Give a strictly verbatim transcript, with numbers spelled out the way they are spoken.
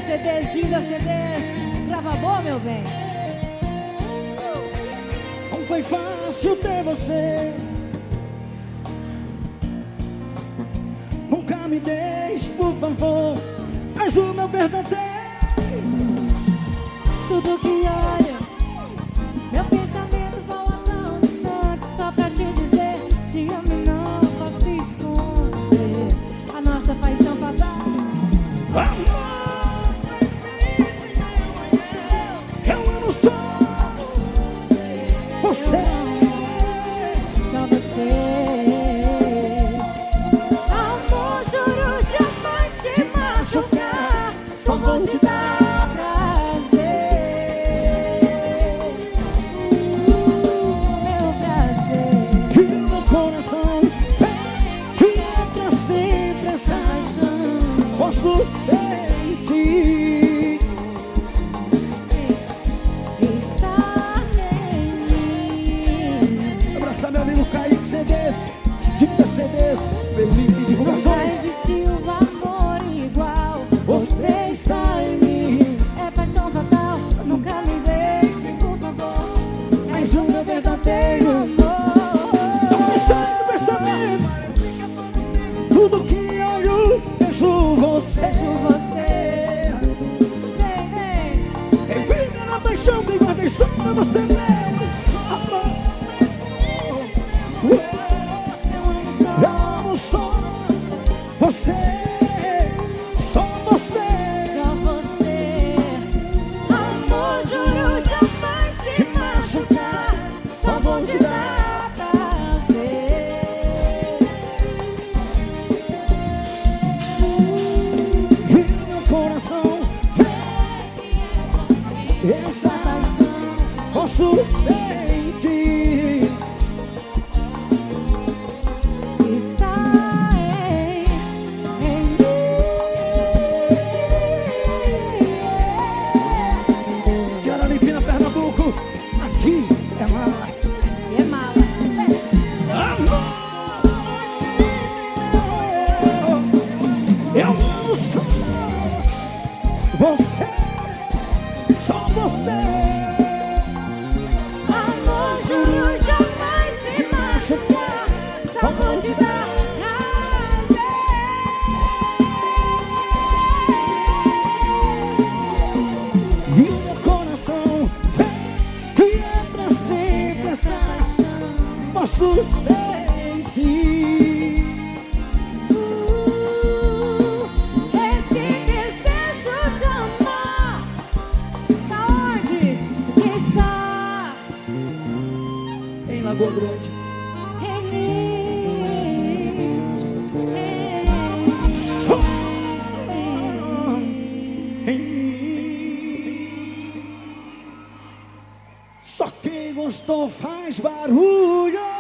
C Ds, Dinda C Ds, grava bom, meu bem. Como foi fácil ter você. Nunca me deixe, por favor, mas o meu verdadeiro. Tudo que olha, meu pensamento voa tão distante, só pra te dizer, te amo e não posso esconder a nossa paixão fatal. Amor, eu amo só você, só você. Amor, juro jamais te machucar, só vou te dar prazer. Meu prazer, que meu coração que é pra sempre essa paixão posso sentir. está em mim. Abraçar meu amigo Kaique C Ds, Dinda C Ds, Felipe Nunca Divulgações. existiu amor igual, Você está em mim, é paixão fatal. Nunca me deixe, por favor, mas o meu verdadeiro amor. Pensando, pensamento, tudo que olho, vejo você. vejo você. Vem, vem. Em vida na paixão, tem uma versão pra você, meu amor. Eu amo só, Eu amo só você, só você. só você. Amor, juro jamais te machucar, só vou te dar prazer. E meu coração vem essa Paixão posso sentir. está em, em mim. De Araripina, Pernambuco, aqui é lá. É mala. Amor, eu amo só você, só você. Amor, juro jamais te machucar, só vou te dar E o meu coração vem que é pra sempre essa paixão posso sentir. Uh, esse desejo de amar, da onde está? Em Lagoa Grande. Em mim, em Só mim. em mim. Só quem gostou faz barulho.